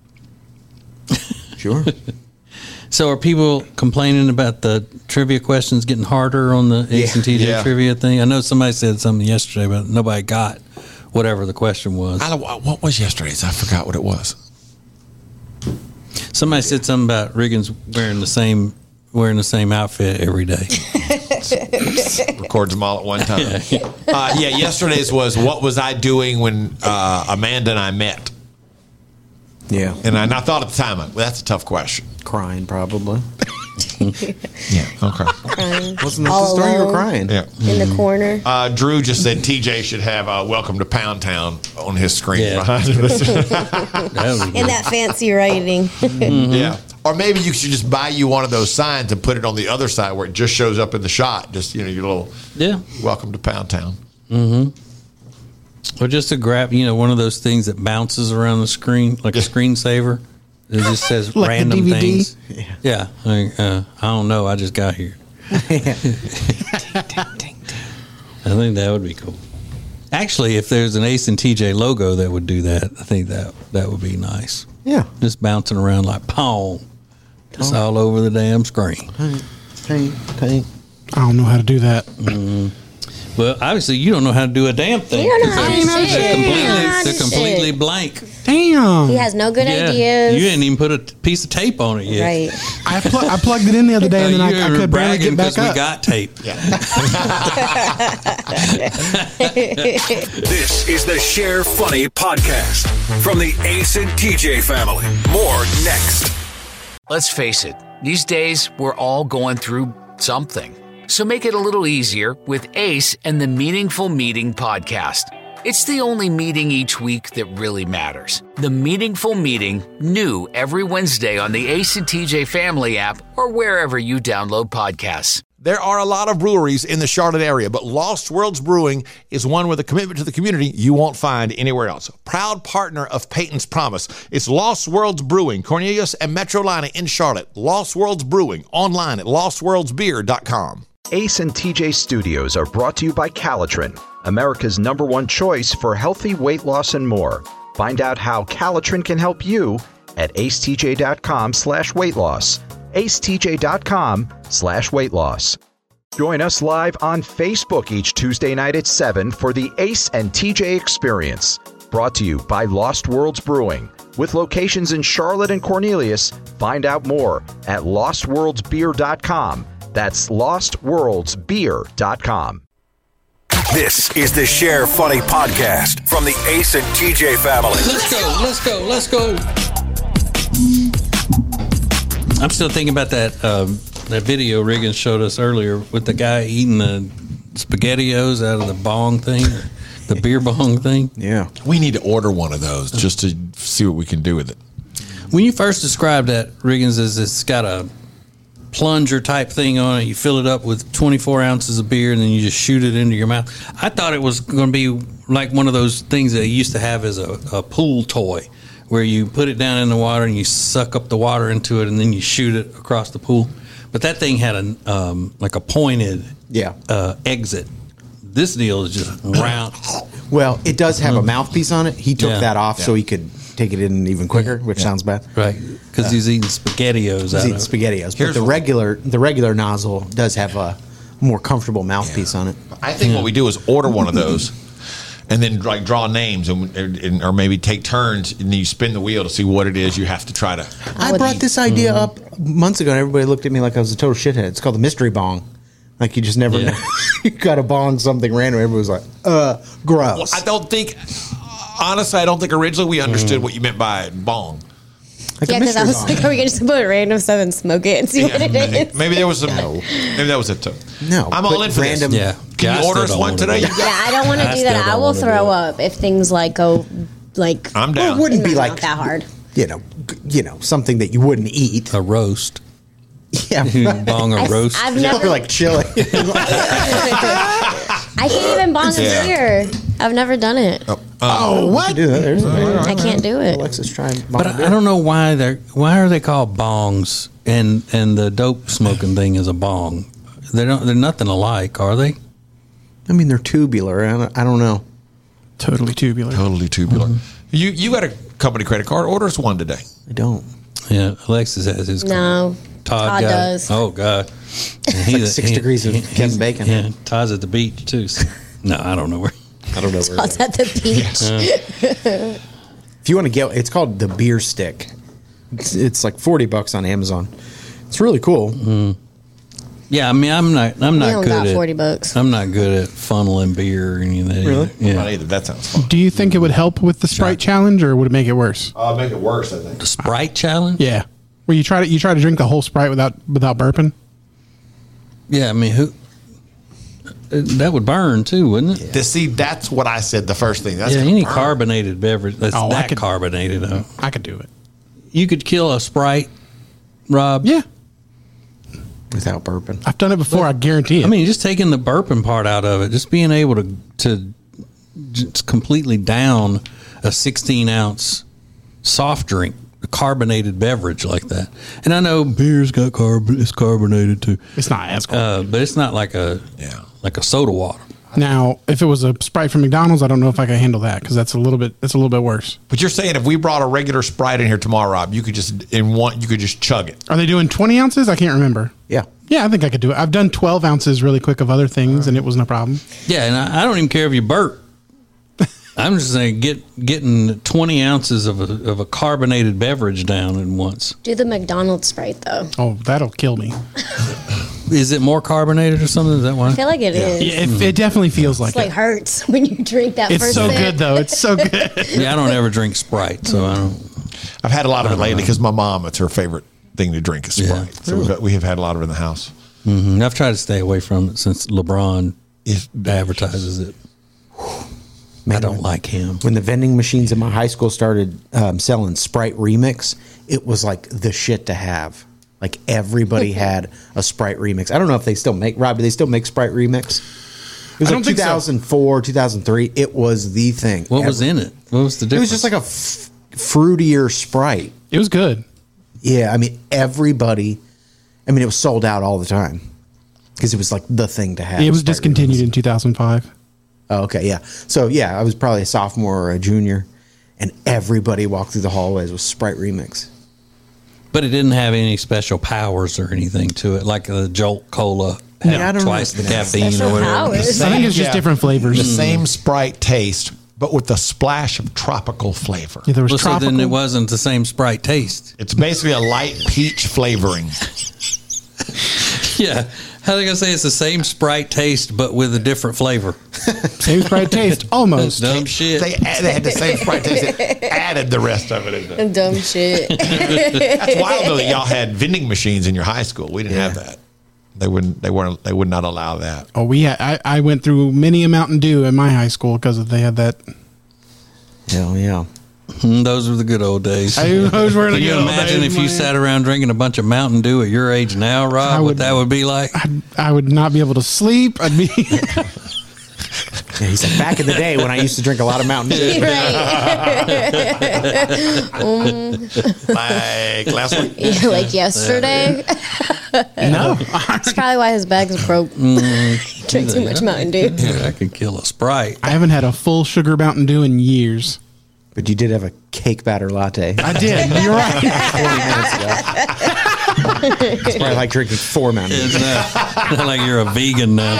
Sure. So are people complaining about the trivia questions getting harder on the Ace and TJ trivia thing? I know somebody said something yesterday, but nobody got whatever the question was. What was yesterday's? I forgot what it was. Somebody said something about Riggins wearing the same outfit every day. Records them all at one time. Yesterday's was what was I doing when Amanda and I met? Yeah. And I thought at the time, well, that's a tough question. Crying, probably. Yeah. Okay. Crying. Wasn't that All the story? You were alone. crying. Yeah. In the corner. Drew just said TJ should have "Welcome to Pound Town" on his screen Yeah. behind him. In that fancy writing. Yeah. Or maybe you should just buy you one of those signs and put it on the other side where it just shows up in the shot. Just, your little "Welcome to Pound Town." Or just to grab, one of those things that bounces around the screen like a screensaver. It just says Like the random DVD? things. Yeah. I don't know. I just got here. I think that would be cool. Actually, if there's an Ace and TJ logo that would do that, I think that would be nice. Yeah. Just bouncing around like pong. Just all over the damn screen. Tank. I don't know how to do that. Well, obviously, you don't know how to do a damn thing. You don't know how to do They're shit. They're completely blank. Damn. He has no good Yeah. ideas. You didn't even put a piece of tape on it yet. Right. I plugged it in the other day and then I could barely get back we up. got tape. This is the Share Funny podcast from the Ace and TJ family. More next. Let's face it, these days we're all going through something. So make it a little easier with Ace and the Meaningful Meeting podcast. It's the only meeting each week that really matters. The Meaningful Meeting, new every Wednesday on the Ace and TJ Family app or wherever you download podcasts. There are a lot of breweries in the Charlotte area, but Lost Worlds Brewing is one with a commitment to the community you won't find anywhere else. Proud partner of Peyton's Promise. It's Lost Worlds Brewing, Cornelius and Metrolina in Charlotte. Lost Worlds Brewing, online at lostworldsbeer.com. Ace and TJ Studios are brought to you by Calitrin, America's #1 choice for healthy weight loss and more. Find out how Calitrin can help you at acetj.com/weight loss. acetj.com/weight loss. Join us live on Facebook each Tuesday night at 7 for the Ace and TJ Experience. Brought to you by Lost Worlds Brewing. With locations in Charlotte and Cornelius, find out more at lostworldsbeer.com. That's lostworldsbeer.com. This is the Share Funny podcast from the Ace and TJ family. Let's go. I'm still thinking about that video Riggins showed us earlier with the guy eating the SpaghettiOs out of the bong thing, the beer bong thing. Yeah. We need to order one of those just to see what we can do with it. When you first described that, Riggins, as it's got a plunger type thing on it, you fill it up with 24 ounces of beer and then you just shoot it into your mouth. I thought it was going to be like one of those things that you used to have as a pool toy, where you put it down in the water and you suck up the water into it and then you shoot it across the pool. But that thing had a like a pointed exit. This deal is just round. Well, it does have a mouthpiece on it. He took that off so he could take it in even quicker, which sounds bad. Right, because he's eating SpaghettiOs. He's eating SpaghettiOs. But the regular nozzle does have a more comfortable mouthpiece on it. I think what we do is order one of those and then like draw names and or maybe take turns and you spin the wheel to see what it is you have to try to. I brought this idea up months ago and everybody looked at me like I was a total shithead. It's called the mystery bong. Like you just never know. You got to bong something random. Everybody was like, gross. Well, I don't think originally we understood what you meant by bong. Like Yeah, because I was like, are we going to just put random stuff and smoke it and see what it is? Maybe there was some. Maybe that was it too. No, I'm all in for random. this. Can I you order still us don't one wanna today? do You it. got- Yeah, I don't want to do that. still I don't will wanna throw do it. up if things like go like. I'm Well, down. it wouldn't be not like that hard. You know, something that you wouldn't eat. A roast. Yeah, Bong a roast. I've or never. like chili. I can't even bong a beer. I've never done it. What? Do that. There's I can't do it. Alexis trying. But I don't know why are they called bongs and the dope smoking thing is a bong. They're nothing alike, are they? I mean, they're tubular. I don't know. Totally tubular. Totally tubular. You got a company credit card? Order us one today. I don't. Yeah, Alexis has his. No. Todd got it. does. Oh God, Like 6 degrees of Kevin Bacon. Yeah, Todd's at the beach too. So. No, I don't know where. I don't know where. Todd's at the beach. If you want to get, it's called the beer stick. It's like $40 on Amazon. It's really cool. Yeah, I mean, I'm not We don't good got at $40. I'm not good at funneling beer or any of that. Really? Yeah. Not either. That sounds fun. Do you think it would help with the Sprite challenge or would it make it worse? Make it worse, I think. The Sprite challenge. Yeah. Where you try to drink the whole Sprite without burping. Yeah, I mean, that would burn too, wouldn't it? See, that's what I said. The first thing. That's any carbonated beverage that's carbonated. I could do it. You could kill a Sprite, Rob. Yeah. Without burping. I've done it before. I guarantee it. I mean, just taking the burping part out of it, just being able to just completely down a 16-ounce soft drink, a carbonated beverage like that. And I know beer's got it's carbonated too. It's not as carbonated. But it's not like a soda water. Now, if it was a Sprite from McDonald's, I don't know if I could handle that because that's a little bit worse. But you're saying if we brought a regular Sprite in here tomorrow, Rob, you could just chug it. Are they doing 20 ounces? I can't remember. Yeah. Yeah, I think I could do it. I've done 12 ounces really quick of other things, and it was no problem. Yeah, and I don't even care if you burp. I'm just saying getting 20 ounces of a carbonated beverage down at once. Do the McDonald's Sprite, though. Oh, that'll kill me. Is it more carbonated or something? Is that why? I feel like it is. Yeah, it definitely feels like it. It's hurts when you drink that it's first so sip. good, though. It's so good. Yeah, I don't ever drink Sprite, so I don't. I've had a lot of it lately because my mom, it's her favorite thing to drink is Sprite. Yeah. So we have had a lot of it in the house. Mm-hmm. I've tried to stay away from it since LeBron advertises it. Man, I don't like him. When the vending machines in my high school started selling Sprite Remix, it was like the shit to have. Like everybody had a Sprite Remix. I don't know if they still make, Rob, do they still make Sprite Remix? It was like 2004, 2003. It was the thing. What was in it? What was the difference? It was just like a fruitier Sprite. It was good. Yeah, I mean, it was sold out all the time because it was like the thing to have. It was discontinued in 2005. Oh, okay, yeah. So, yeah, I was probably a sophomore or a junior, and everybody walked through the hallways with Sprite Remix. But it didn't have any special powers or anything to it, like the Jolt Cola had twice the caffeine Special or whatever. powers. I think it's just different flavors. The same Sprite taste, but with a splash of tropical flavor. Yeah, there was Well, so tropical. then it wasn't the same Sprite taste. It's basically a light peach flavoring. Yeah. How are they going to say it's the same Sprite taste, but with a different flavor? Same Sprite taste, almost. Dumb shit. They had the same Sprite taste. They added the rest of it in there. Dumb shit. That's wild though that y'all had vending machines in your high school. We didn't have that. They would not allow that. Oh, I went through many a Mountain Dew in my high school because they had that. Hell yeah. Those were the good old days. Those were the Can you good old imagine days, if you man. sat around drinking a bunch of Mountain Dew at your age now, Rob? What that would be like? I would not be able to sleep. I'd be. Yeah, he said, back in the day when I used to drink a lot of Mountain Dew. Like last week. Yeah, like yesterday. No. That's probably why his bags broke. Drink too much Mountain Dew. Yeah, I could kill a Sprite. I haven't had a full sugar Mountain Dew in years. But you did have a cake batter latte. I did. You're right. 20 minutes ago. It's probably like drinking 4 Mountain Dew. It's not like you're a vegan now.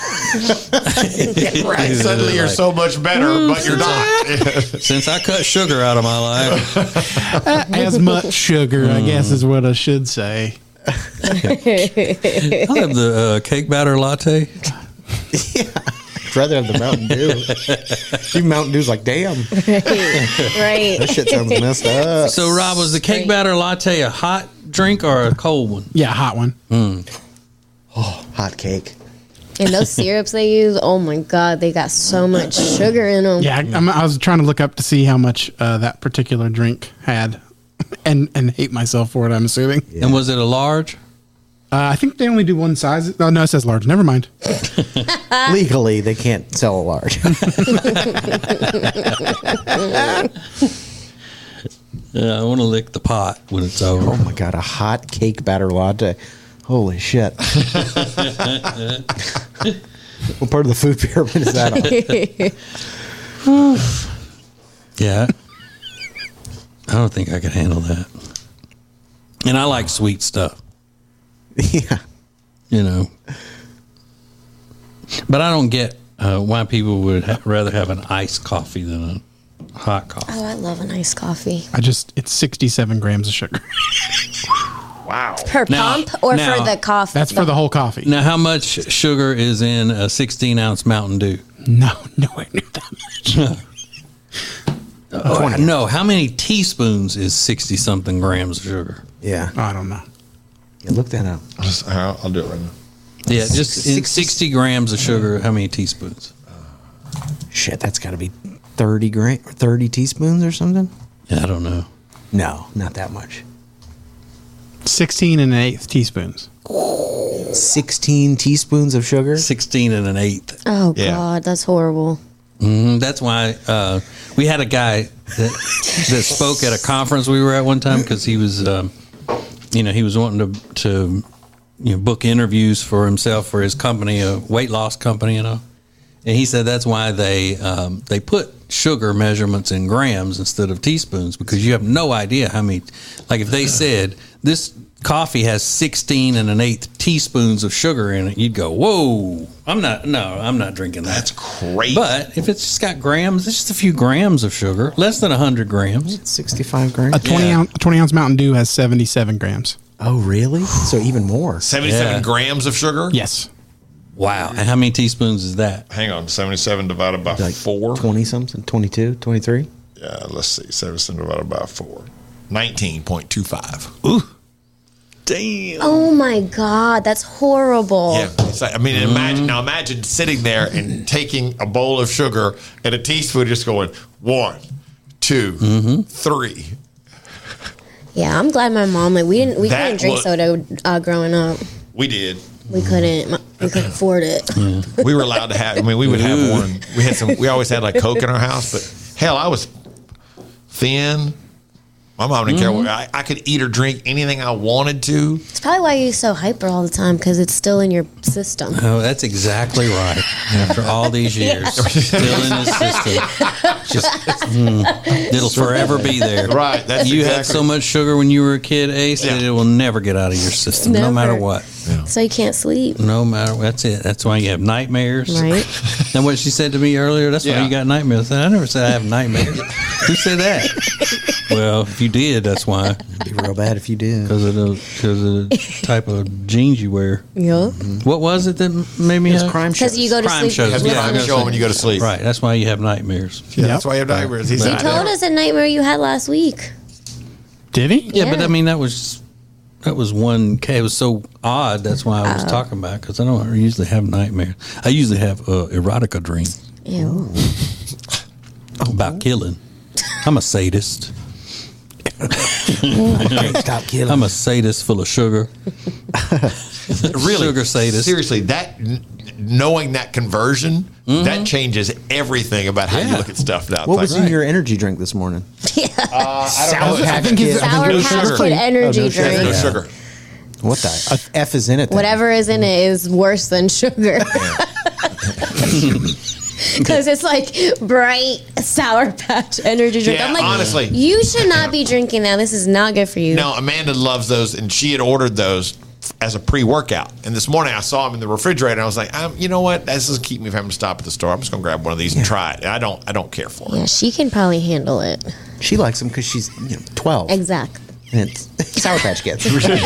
Right. Suddenly you're so much better, but you're not. Since I cut sugar out of my life. As much sugar, I guess, is what I should say. I'll have the cake batter latte. Yeah. I'd rather have the Mountain Dew. Even Mountain Dew's like, damn. Right. That shit sounds messed up. So, Rob, was the cake batter latte a hot drink or a cold one? Yeah, hot one. Oh, hot cake. And those syrups they use, oh my God, they got so much sugar in them. Yeah, I was trying to look up to see how much that particular drink had, and hate myself for it. I'm assuming. Yeah. And was it a large? I think they only do one size. Oh no, it says large. Never mind. Legally, they can't sell a large. Yeah, I want to lick the pot when it's over. Oh my God, a hot cake batter latte. Holy shit. What part of the food pyramid is that on? Yeah. I don't think I could handle that. And I like sweet stuff. Yeah. You know. But I don't get why people would rather have an iced coffee than a hot coffee. Oh, I love a nice coffee. It's 67 grams of sugar. Wow. Per Now- pump or now- for the coffee? That's for the whole coffee. Now, how much sugar is in a 16-ounce Mountain Dew? No, nowhere near that much. No, how many teaspoons is 60-something grams of sugar? Yeah. I don't know. Yeah, look that up. I'll do it right now. Yeah, just in 60 grams of sugar, how many teaspoons? Shit, that's got to be 30 teaspoons or something? Yeah, I don't know. No, not that much. 16 1/8 teaspoons. 16 teaspoons of sugar? 16 1/8. Oh, Yeah. God, that's horrible. That's why we had a guy that spoke at a conference we were at one time because he was, he was wanting to book interviews for himself for his company, a weight loss company, And he said that's why they put sugar measurements in grams instead of teaspoons, because you have no idea how many. Like if they said this coffee has 16 1/8 teaspoons of sugar in it, you'd go, "Whoa! I'm not drinking that." That's crazy. But if it's just got grams, it's just a few grams of sugar, less than 100 grams. 65 grams? A 20 ounce Mountain Dew has 77 grams. Oh, really? So even more. 77 grams of sugar? Yes. Wow. And how many teaspoons is that? Hang on. 77 divided by Like 4. 20-something? 22? 23? Yeah, let's see. 77 divided by 4. 19.25. Ooh. Damn. Oh, my God. That's horrible. Yeah. It's like, imagine sitting there and taking a bowl of sugar and a teaspoon, just going 1, 2, 3. Yeah, I'm glad my mom, we couldn't drink was- soda growing up. We did. We couldn't afford it. We were allowed to have, we would have one. We always had like Coke in our house, but hell, I was thin. My mom didn't care. I could eat or drink anything I wanted to. It's probably why you're so hyper all the time, because it's still in your system. Oh, that's exactly right. After all these years, still in the system. It'll forever be there. Right. That's You had so much sugar when you were a kid, Ace, that it will never get out of your system, no Never. matter what. So you can't sleep. No matter. That's it. That's why you have nightmares. Right. And what she said to me earlier, that's why you got nightmares. I never said I have nightmares. Who said that? Well, if you did, that's why. It'd be real bad if you did. Because of the type of jeans you wear. Yeah. What was it that made me have crime Because you go to crime sleep. shows? Have with a crime them. show when you go to sleep. Right. That's why you have nightmares. Yeah, that's why you have nightmares. He You said, told us a nightmare you had last week. Did he? Yeah, but Yeah. I mean that was one. It was so odd. That's why I was talking about, because I don't usually have nightmares. I usually have erotica dreams Ew. about killing. I'm a sadist. Stop killing. I'm a sadist full of sugar. really, Sugar sadist. Seriously, knowing that conversion, that changes everything about how you look at stuff now. What was in your energy drink this morning? I don't know. I think it's Sour no Patch sugar. Kid energy no sugar. No drink. sugar. What the F is in it? Then? Whatever is in it is worse than sugar. Because it's like bright Sour Patch energy drink. Yeah, I'm like, honestly. you should not be drinking that. This is not good for you. No, Amanda loves those, and she had ordered those as a pre-workout. And this morning I saw them in the refrigerator, and I was like, you know what? This doesn't keep me from having to stop at the store. I'm just going to grab one of these and try it. And I don't care for it. Yeah, she can probably handle it. She likes them because she's 12. Exactly. And it's Sour Patch Kids.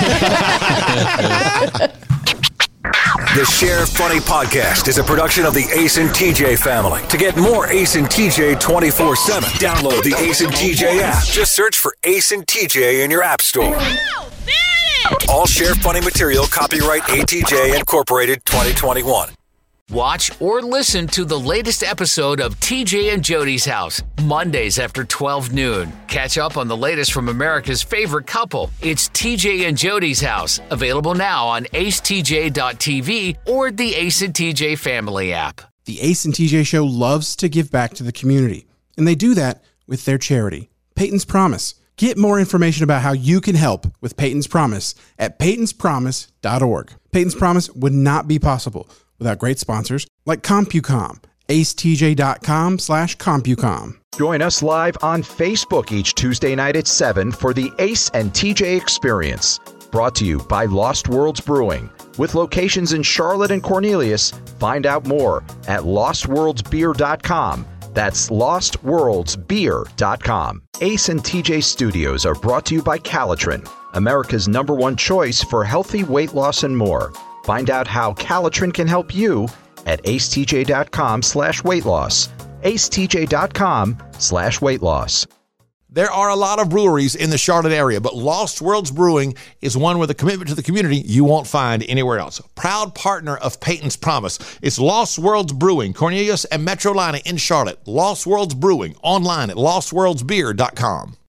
The Share Funny Podcast is a production of the Ace and TJ family. To get more Ace and TJ 24/7, download the Ace and TJ app. Just search for Ace and TJ in your app store. All Share Funny material copyright ATJ Incorporated 2021. Watch or listen to the latest episode of TJ and Jody's House, Mondays after 12 noon. Catch up on the latest from America's favorite couple. It's TJ and Jody's House, available now on acetj.tv or the Ace and TJ family app. The Ace and TJ Show loves to give back to the community, and they do that with their charity, Peyton's Promise. Get more information about how you can help with Peyton's Promise at peytonspromise.org. Peyton's Promise would not be possible without great sponsors like CompuCom, acetj.com/CompuCom. Join us live on Facebook each Tuesday night at 7 for the Ace and TJ Experience. Brought to you by Lost Worlds Brewing. With locations in Charlotte and Cornelius, find out more at lostworldsbeer.com. That's lostworldsbeer.com. Ace and TJ Studios are brought to you by Calitrin, America's #1 choice for healthy weight loss and more. Find out how Calitrin can help you at acetj.com/weight loss. acetj.com/weight loss. There are a lot of breweries in the Charlotte area, but Lost Worlds Brewing is one with a commitment to the community you won't find anywhere else. Proud partner of Peyton's Promise. It's Lost Worlds Brewing, Cornelius and Metrolina in Charlotte. Lost Worlds Brewing, online at lostworldsbeer.com.